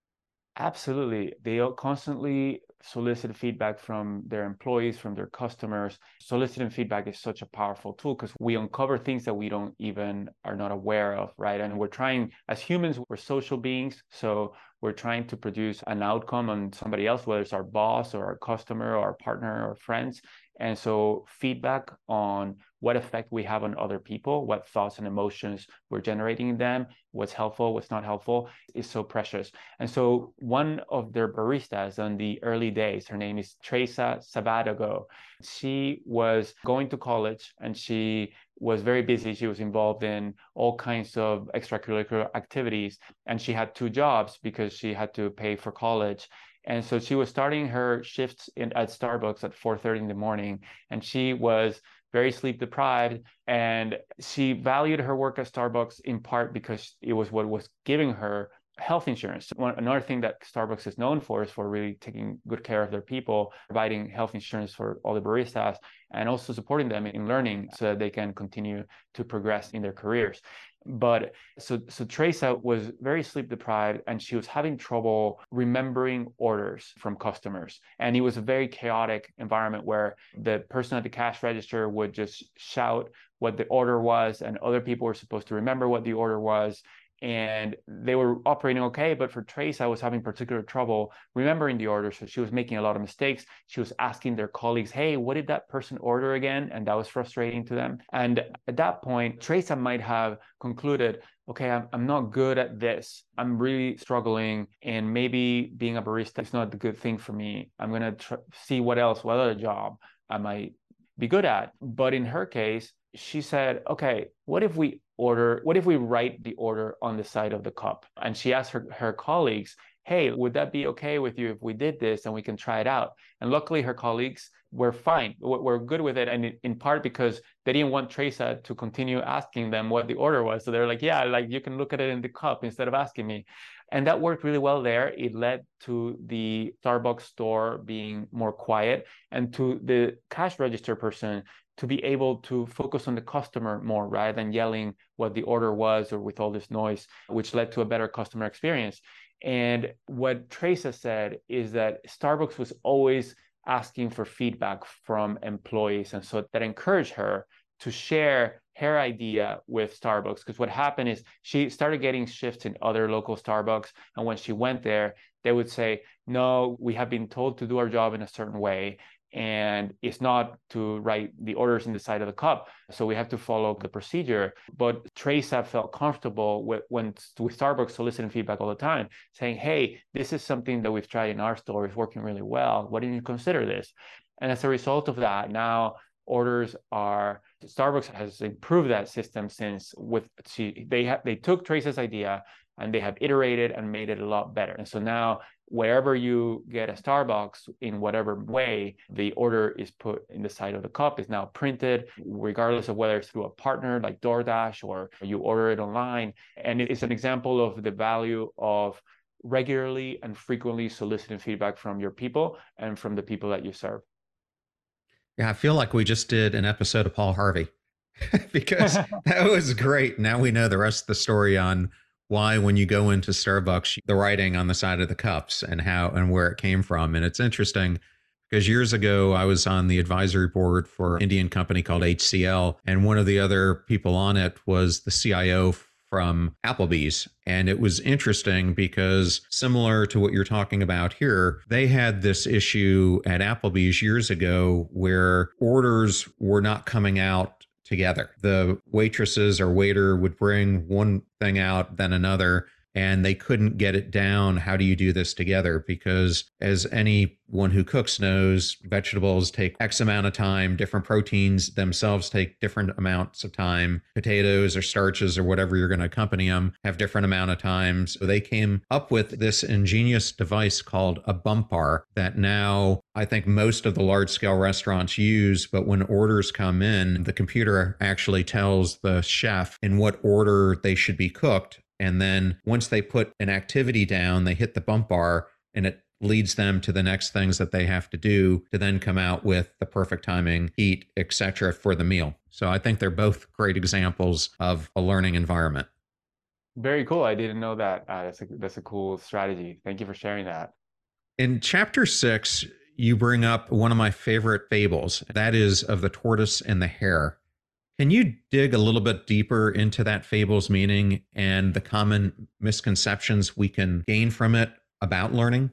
Absolutely. They constantly solicit feedback from their employees, from their customers. Soliciting feedback is such a powerful tool because we uncover things that we don't even are not aware of, right? And we're trying, as humans, we're social beings. So we're trying to produce an outcome on somebody else, whether it's our boss or our customer or our partner or friends. And so feedback on what effect we have on other people, what thoughts and emotions we're generating in them, what's helpful, what's not helpful, is so precious. And so one of their baristas in the early days, her name is Teresa Sabadago. She was going to college and she was very busy. She was involved in all kinds of extracurricular activities, and she had two jobs because she had to pay for college. And so she was starting her shifts in, at Starbucks at four thirty in the morning, and she was very sleep deprived. And she valued her work at Starbucks in part because it was what was giving her health insurance. One, another thing that Starbucks is known for is for really taking good care of their people, providing health insurance for all the baristas, and also supporting them in learning so that they can continue to progress in their careers. But so, so Teresa was very sleep deprived, and she was having trouble remembering orders from customers. And it was a very chaotic environment where the person at the cash register would just shout what the order was, and other people were supposed to remember what the order was. and they were operating okay. But for Trace, I was having particular trouble remembering the order. So she was making a lot of mistakes. She was asking their colleagues, hey, what did that person order again? And that was frustrating to them. And at that point, Trace might have concluded, okay, I'm, I'm not good at this. I'm really struggling. And maybe being a barista is not the good thing for me. I'm going to tr- see what else, what other job I might be good at. But in her case, she said, okay, what if we order, what if we write the order on the side of the cup? And she asked her, her colleagues, hey, would that be okay with you if we did this and we can try it out? And luckily her colleagues were fine, were good with it. And in part because they didn't want Teresa to continue asking them what the order was. So they're like, yeah, like you can look at it in the cup instead of asking me. And that worked really well there. It led to the Starbucks store being more quiet and to the cash register person to be able to focus on the customer more rather than yelling what the order was or with all this noise, which led to a better customer experience. And what Teresa said is that Starbucks was always asking for feedback from employees. And so that encouraged her to share her idea with Starbucks. Because what happened is she started getting shifts in other local Starbucks. And when she went there, they would say, no, we have been told to do our job in a certain way. And it's not to write the orders in the side of the cup. So we have to follow the procedure. But Teresa felt comfortable with, when, with Starbucks soliciting feedback all the time, saying, hey, this is something that we've tried in our store. It's working really well. Why didn't you consider this? And as a result of that, now orders are, Starbucks has improved that system since with she, they, ha, they took Teresa's idea and they have iterated and made it a lot better. And so now wherever you get a Starbucks in whatever way, the order is put in the side of the cup, is now printed, regardless of whether it's through a partner like DoorDash or you order it online. And it's an example of the value of regularly and frequently soliciting feedback from your people and from the people that you serve. Yeah, I feel like we just did an episode of Paul Harvey because that was great. Now we know the rest of the story on why, when you go into Starbucks, the writing on the side of the cups and how and where it came from. And it's interesting because years ago, I was on the advisory board for an Indian company called H C L. And one of the other people on it was the C I O from Applebee's. And it was interesting because similar to what you're talking about here, they had this issue at Applebee's years ago where orders were not coming out together. The waitresses or waiter would bring one thing out, then another, and they couldn't get it down. How do you do this together? Because as anyone who cooks knows, vegetables take X amount of time, different proteins themselves take different amounts of time. Potatoes or starches or whatever you're going to accompany them have different amount of time. So they came up with this ingenious device called a bump bar that now I think most of the large scale restaurants use. But when orders come in, the computer actually tells the chef in what order they should be cooked. And then once they put an activity down, they hit the bump bar and it leads them to the next things that they have to do to then come out with the perfect timing, heat, et cetera for the meal. So I think they're both great examples of a learning environment. Very cool. I didn't know that. Uh, that's a, that's a cool strategy. Thank you for sharing that. In chapter six, you bring up one of my favorite fables. That is of the tortoise and the hare. Can you dig a little bit deeper into that fable's meaning and the common misconceptions we can gain from it about learning?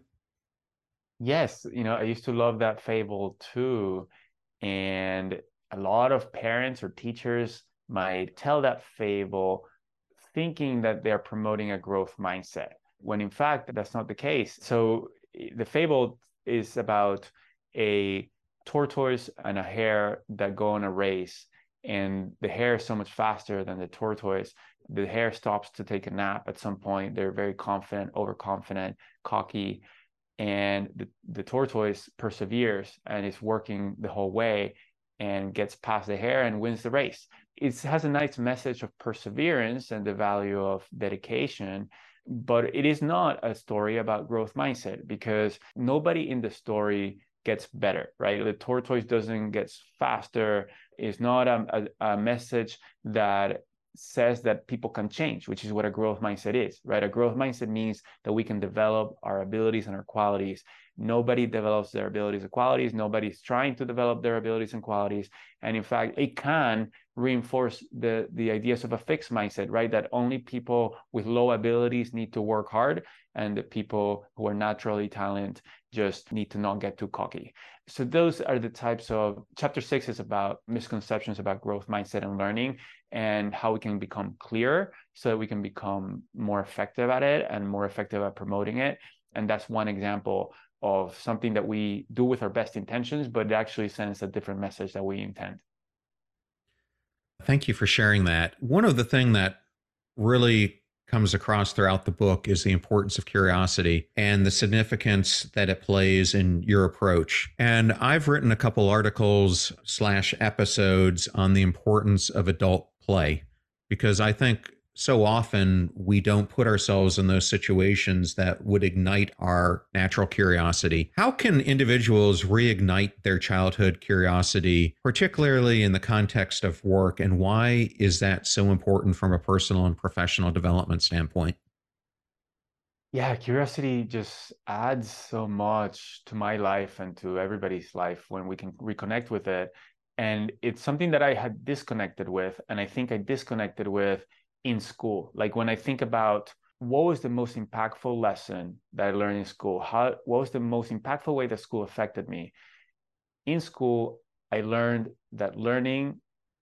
Yes, you know, I used to love that fable too. And a lot of parents or teachers might tell that fable thinking that they're promoting a growth mindset, when in fact, that's not the case. So the fable is about a tortoise and a hare that go on a race. And the hare is so much faster than the tortoise. The hare stops to take a nap at some point. They're very confident, overconfident, cocky. And the, the tortoise perseveres and is working the whole way and gets past the hare and wins the race. It has a nice message of perseverance and the value of dedication, but it is not a story about growth mindset because nobody in the story gets better, right? The tortoise doesn't get faster. It's not a, a, a message that says that people can change, which is what a growth mindset is, right? A growth mindset means that we can develop our abilities and our qualities. Nobody develops their abilities and qualities. Nobody's trying to develop their abilities and qualities. And in fact, it can reinforce the, the ideas of a fixed mindset, right? That only people with low abilities need to work hard, and the people who are naturally talented just need to not get too cocky. So those are the types of, chapter six is about misconceptions about growth mindset and learning, and how we can become clearer so that we can become more effective at it and more effective at promoting it. And that's one example of something that we do with our best intentions, but it actually sends a different message that we intend. Thank you for sharing that. One of the things that really comes across throughout the book is the importance of curiosity and the significance that it plays in your approach. And I've written a couple articles slash episodes on the importance of adult play, because I think so often we don't put ourselves in those situations that would ignite our natural curiosity. How can individuals reignite their childhood curiosity, particularly in the context of work, and why is that so important from a personal and professional development standpoint? Yeah, curiosity just adds so much to my life and to everybody's life when we can reconnect with it. And it's something that I had disconnected with, and I think I disconnected with in school. Like when I think about what was the most impactful lesson that I learned in school, how what was the most impactful way that school affected me? In school, I learned that learning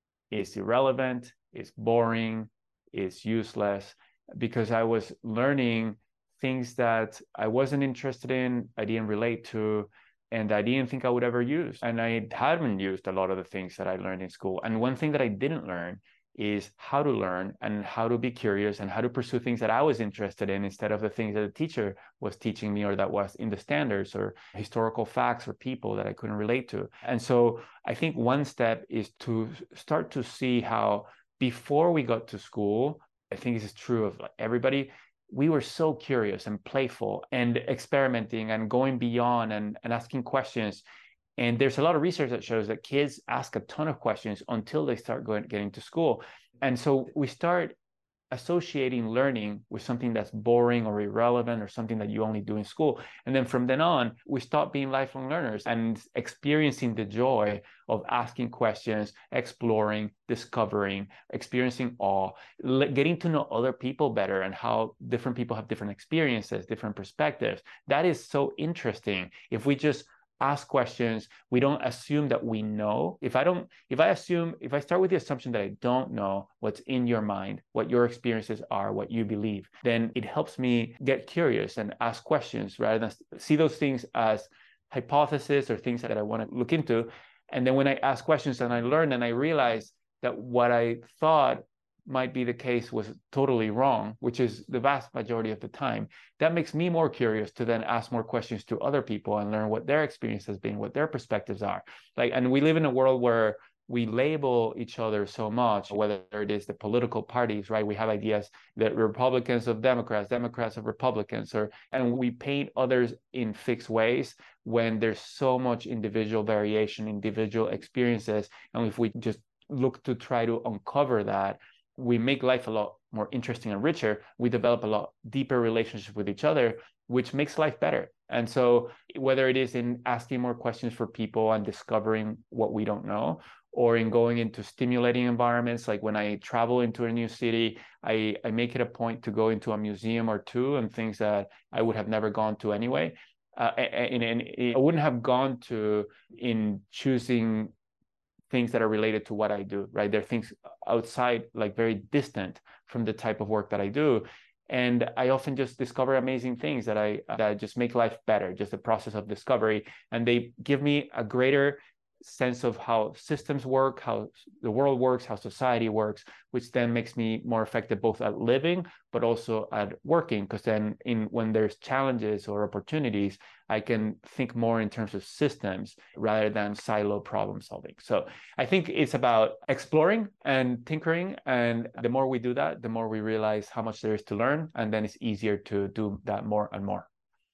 is irrelevant, is boring, is useless, because I was learning things that I wasn't interested in, I didn't relate to, and I didn't think I would ever use. And I hadn't used a lot of the things that I learned in school. And one thing that I didn't learn is how to learn and how to be curious and how to pursue things that I was interested in instead of the things that the teacher was teaching me or that was in the standards or historical facts or people that I couldn't relate to. And so I think one step is to start to see how before we got to school, I think this is true of everybody, we were so curious and playful and experimenting and going beyond and, and asking questions. And there's a lot of research that shows that kids ask a ton of questions until they start going getting to school. And so we start associating learning with something that's boring or irrelevant or something that you only do in school. And then from then on, we stop being lifelong learners and experiencing the joy of asking questions, exploring, discovering, experiencing awe, getting to know other people better and how different people have different experiences, different perspectives. That is so interesting. If we just ask questions, we don't assume that we know. If I don't, if I assume, if I start with the assumption that I don't know what's in your mind, what your experiences are, what you believe, then it helps me get curious and ask questions rather than see those things as hypotheses or things that I want to look into. And then when I ask questions and I learn and I realize that what I thought might be the case was totally wrong, which is the vast majority of the time, that makes me more curious to then ask more questions to other people and learn what their experience has been, what their perspectives are. Like, and we live in a world where we label each other so much, whether it is the political parties, right? We have ideas that Republicans of Democrats, Democrats of Republicans, or and we paint others in fixed ways when there's so much individual variation, individual experiences. And if we just look to try to uncover that, we make life a lot more interesting and richer. We develop a lot deeper relationships with each other, which makes life better. And so whether it is in asking more questions for people and discovering what we don't know, or in going into stimulating environments, like when I travel into a new city, I, I make it a point to go into a museum or two and things that I would have never gone to anyway. Uh, and, and I wouldn't have gone to in choosing things that are related to what I do, right? There are things outside, like very distant from the type of work that I do. And I often just discover amazing things that I that just make life better, just the process of discovery. And they give me a greater sense of how systems work, how the world works, how society works, which then makes me more effective both at living, but also at working. Because then in when there's challenges or opportunities, I can think more in terms of systems rather than silo problem solving. So I think it's about exploring and tinkering. And the more we do that, the more we realize how much there is to learn. And then it's easier to do that more and more.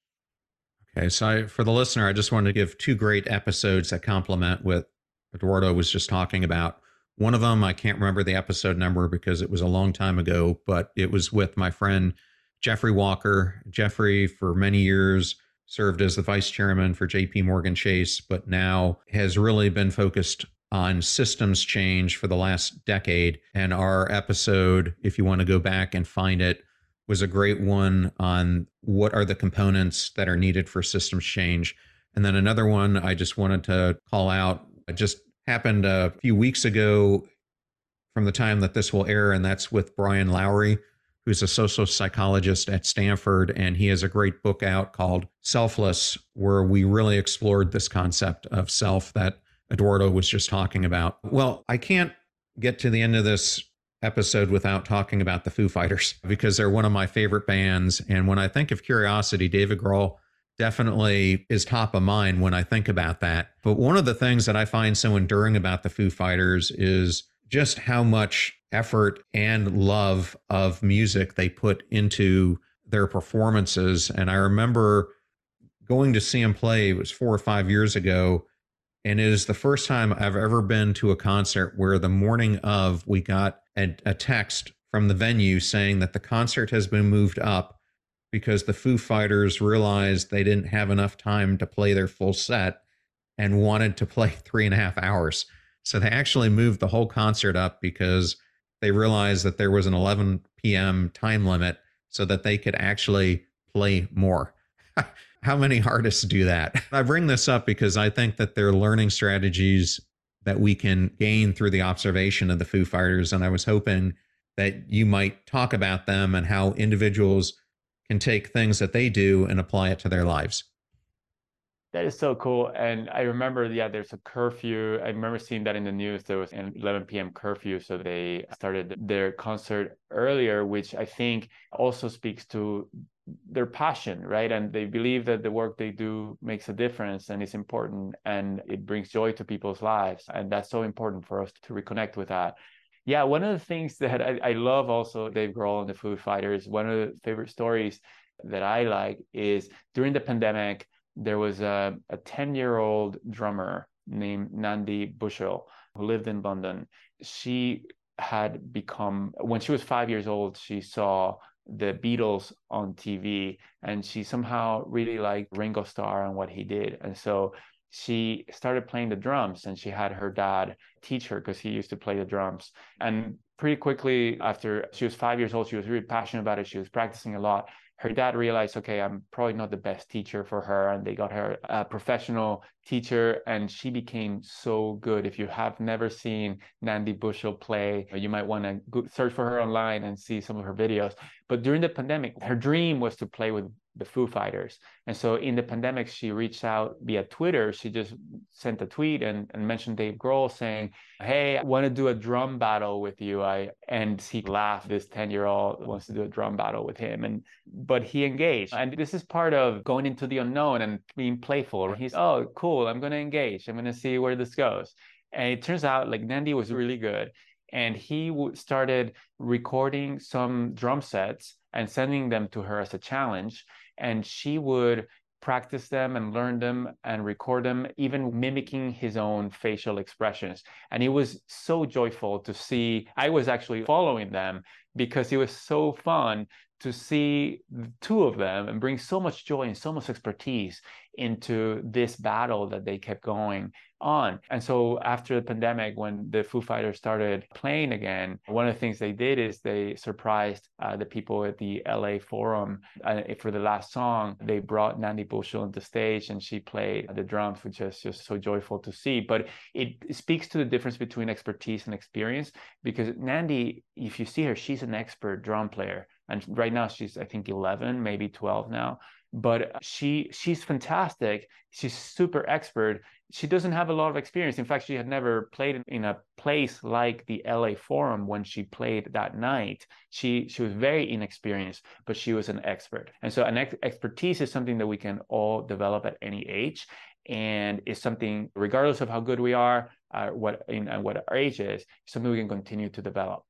Okay, so I, for the listener, I just wanted to give two great episodes that complement what Eduardo was just talking about. One of them, I can't remember the episode number because it was a long time ago, but it was with my friend Jeffrey Walker. Jeffrey, for many years, served as the vice chairman for J P Morgan Chase, but now has really been focused on systems change for the last decade. And our episode, if you want to go back and find it, was a great one on what are the components that are needed for systems change. And then another one I just wanted to call out, it just happened a few weeks ago from the time that this will air, and that's with Brian Lowry, who's a social psychologist at Stanford, and he has a great book out called Selfless, where we really explored this concept of self that Eduardo was just talking about. Well, I can't get to the end of this episode without talking about the Foo Fighters, because they're one of my favorite bands. And when I think of Curiosity, David Grohl definitely is top of mind when I think about that. But one of the things that I find so enduring about the Foo Fighters is just how much effort and love of music they put into their performances. And I remember going to see them play, it was four or five years ago, and it is the first time I've ever been to a concert where the morning of we got a, a text from the venue saying that the concert has been moved up because the Foo Fighters realized they didn't have enough time to play their full set and wanted to play three and a half hours. So they actually moved the whole concert up because they realized that there was an eleven p.m. time limit so that they could actually play more. How many artists do that? I bring this up because I think that there are learning strategies that we can gain through the observation of the Foo Fighters. And I was hoping that you might talk about them and how individuals can take things that they do and apply it to their lives. That is so cool. And I remember, yeah, there's a curfew. I remember seeing that in the news. There was an eleven p.m. curfew. So they started their concert earlier, which I think also speaks to their passion, right? And they believe that the work they do makes a difference and is important and it brings joy to people's lives. And that's so important for us to reconnect with that. Yeah, one of the things that I, I love also Dave Grohl and the Foo Fighters, one of the favorite stories that I like is during the pandemic, there was a, a ten-year-old drummer named Nandi Bushell who lived in London. She had become, when she was five years old, she saw the Beatles on T V and she somehow really liked Ringo Starr and what he did. And so she started playing the drums and she had her dad teach her because he used to play the drums. And pretty quickly after she was five years old, she was really passionate about it. She was practicing a lot. Her dad realized, okay, I'm probably not the best teacher for her. And they got her a professional teacher and she became so good. If you have never seen Nandi Bushell play, you might want to search for her online and see some of her videos. But during the pandemic, her dream was to play with the Foo Fighters. And so in the pandemic, she reached out via Twitter. She just sent a tweet and, and mentioned Dave Grohl saying, hey, I want to do a drum battle with you. I And he laughed. This ten-year-old wants to do a drum battle with him. And but he engaged. And this is part of going into the unknown and being playful. He's, oh, cool, I'm going to engage. I'm going to see where this goes. And it turns out like Nandi was really good. And he started recording some drum sets and sending them to her as a challenge. And she would practice them and learn them and record them, even mimicking his own facial expressions. And it was so joyful to see. I was actually following them because it was so fun to see the two of them and bring so much joy and so much expertise into this battle that they kept going on. And so after the pandemic, when the Foo Fighters started playing again, one of the things they did is they surprised uh, the people at the L A Forum. Uh, for the last song, they brought Nandi Bushell on the stage and she played the drums, which is just so joyful to see. But it speaks to the difference between expertise and experience, because Nandi, if you see her, she's an expert drum player. And right now she's, I think, eleven, maybe twelve now. But she she's fantastic. She's super expert. She doesn't have a lot of experience. In fact, she had never played in a place like the L A Forum when she played that night. She she was very inexperienced, but she was an expert. And so an ex- expertise is something that we can all develop at any age. And is something, regardless of how good we are, uh, what in uh, what our age is, something we can continue to develop.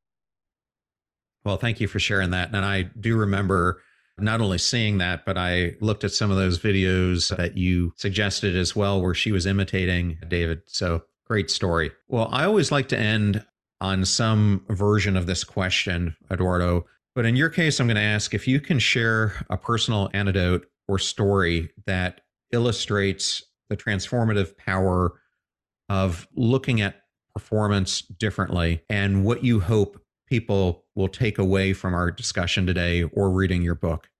Well, thank you for sharing that. And I do remember not only seeing that, but I looked at some of those videos that you suggested as well, where she was imitating David. So great story. Well, I always like to end on some version of this question, Eduardo. But in your case, I'm going to ask if you can share a personal anecdote or story that illustrates the transformative power of looking at performance differently and what you hope people will take away from our discussion today or reading your book.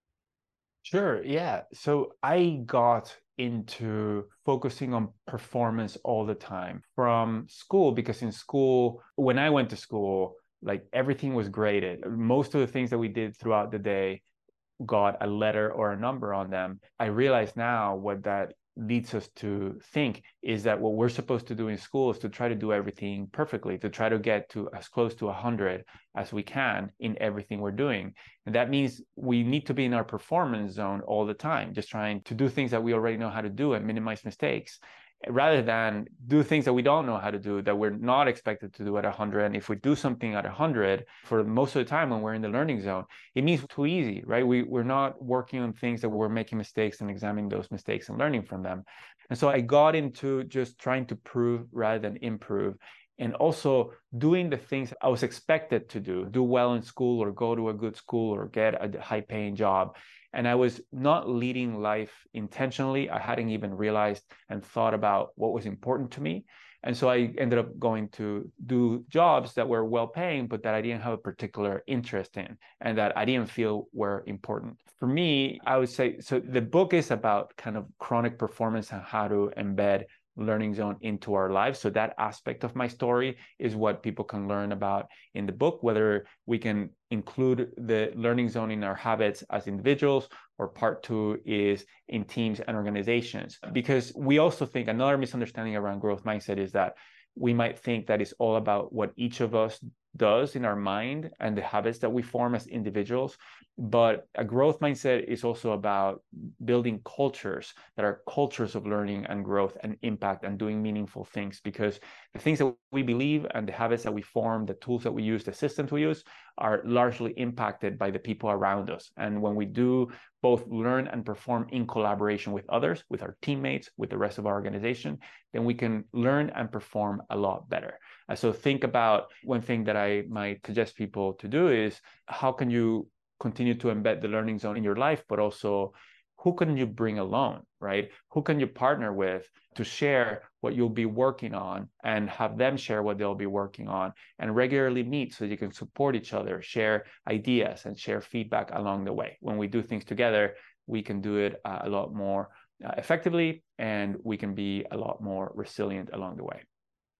Sure. Yeah. So I got into focusing on performance all the time from school, because in school, when I went to school, like everything was graded. Most of the things that we did throughout the day got a letter or a number on them. I realize now what that leads us to think is that what we're supposed to do in school is to try to do everything perfectly, to try to get to as close to one hundred as we can in everything we're doing. And that means we need to be in our performance zone all the time, just trying to do things that we already know how to do and minimize mistakes, rather than do things that we don't know how to do, that we're not expected to do at one hundred. And if we do something at one hundred, for most of the time when we're in the learning zone, it means too easy, right? We, we're not working on things that we're making mistakes and examining those mistakes and learning from them. And so I got into just trying to prove rather than improve, and also doing the things I was expected to do, do well in school or go to a good school or get a high paying job. And I was not leading life intentionally. I hadn't even realized and thought about what was important to me. And so I ended up going to do jobs that were well paying, but that I didn't have a particular interest in and that I didn't feel were important. For me, I would say, so the book is about kind of chronic performance and how to embed learning zone into our lives. So that aspect of my story is what people can learn about in the book, whether we can include the learning zone in our habits as individuals, or part two is in teams and organizations. Because we also think another misunderstanding around growth mindset is that we might think that it's all about what each of us does in our mind and the habits that we form as individuals. But a growth mindset is also about building cultures that are cultures of learning and growth and impact and doing meaningful things, because the things that we believe and the habits that we form, the tools that we use, the systems we use are largely impacted by the people around us. And when we do both learn and perform in collaboration with others, with our teammates, with the rest of our organization, then we can learn and perform a lot better. And so think about one thing that I might suggest people to do is, how can you continue to embed the learning zone in your life, but also who can you bring along, right? Who can you partner with to share what you'll be working on and have them share what they'll be working on, and regularly meet so you can support each other, share ideas and share feedback along the way. When we do things together, we can do it uh, a lot more uh, effectively, and we can be a lot more resilient along the way.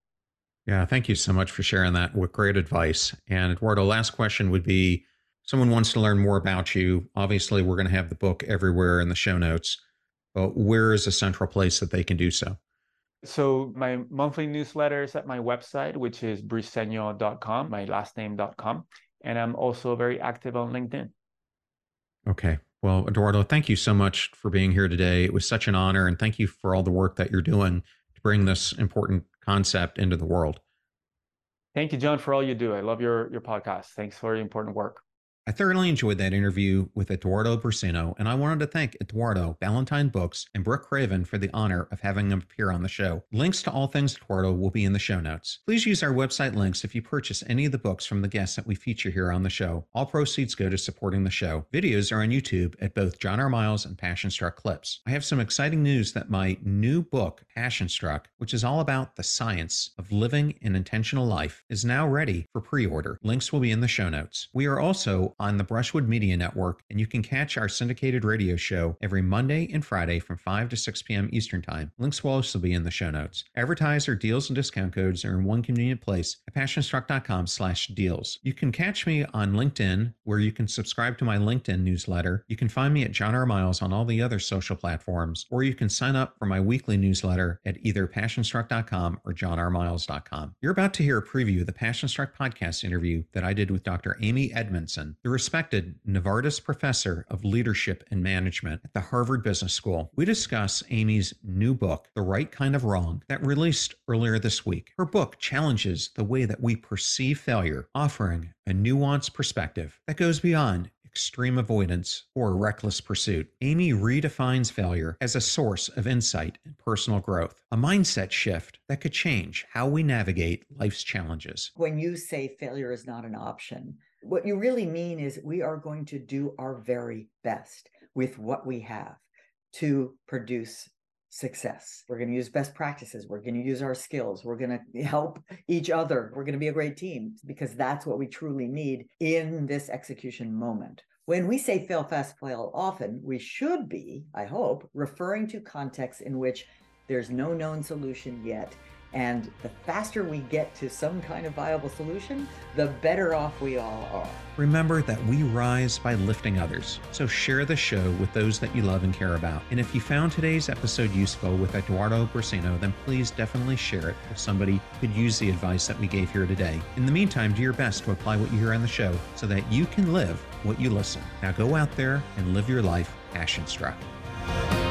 Yeah, thank you so much for sharing that with great advice. And Eduardo, last question would be, someone wants to learn more about you. Obviously, we're going to have the book everywhere in the show notes, but where is a central place that they can do so? So my monthly newsletter is at my website, which is briceño dot com, my last name dot com. And I'm also very active on LinkedIn. Okay. Well, Eduardo, thank you so much for being here today. It was such an honor, and thank you for all the work that you're doing to bring this important concept into the world. Thank you, John, for all you do. I love your, your podcast. Thanks for your important work. I thoroughly enjoyed that interview with Eduardo Briceño, and I wanted to thank Eduardo, Ballantine Books, and Brooke Craven for the honor of having them appear on the show. Links to all things Eduardo will be in the show notes. Please use our website links if you purchase any of the books from the guests that we feature here on the show. All proceeds go to supporting the show. Videos are on YouTube at both John R. Miles and Passion Struck Clips. I have some exciting news that my new book, Passion Struck, which is all about the science of living an intentional life, is now ready for pre-order. Links will be in the show notes. We are also on the Brushwood Media Network, and you can catch our syndicated radio show every Monday and Friday from five to six p.m. Eastern Time. Links will also be in the show notes. Advertiser deals and discount codes are in one convenient place at passionstruck dot com slash deals. You can catch me on LinkedIn, where you can subscribe to my LinkedIn newsletter. You can find me at John R. Miles on all the other social platforms, or you can sign up for my weekly newsletter at either passionstruck dot com or john r miles dot com. You're about to hear a preview of the Passion Struck podcast interview that I did with Doctor Amy Edmondson, the respected Novartis Professor of Leadership and Management at the Harvard Business School. We discuss Amy's new book, The Right Kind of Wrong, that released earlier this week. Her book challenges the way that we perceive failure, offering a nuanced perspective that goes beyond extreme avoidance or reckless pursuit. Amy redefines failure as a source of insight and personal growth, a mindset shift that could change how we navigate life's challenges. When you say failure is not an option, what you really mean is we are going to do our very best with what we have to produce success. We're going to use best practices. We're going to use our skills. We're going to help each other. We're going to be a great team, because that's what we truly need in this execution moment. When we say fail fast, fail often, we should be, I hope, referring to contexts in which there's no known solution yet. And the faster we get to some kind of viable solution, the better off we all are. Remember that we rise by lifting others. So share the show with those that you love and care about. And if you found today's episode useful with Eduardo Brasino, then please definitely share it if somebody could use the advice that we gave here today. In the meantime, do your best to apply what you hear on the show so that you can live what you listen. Now go out there and live your life passion struck.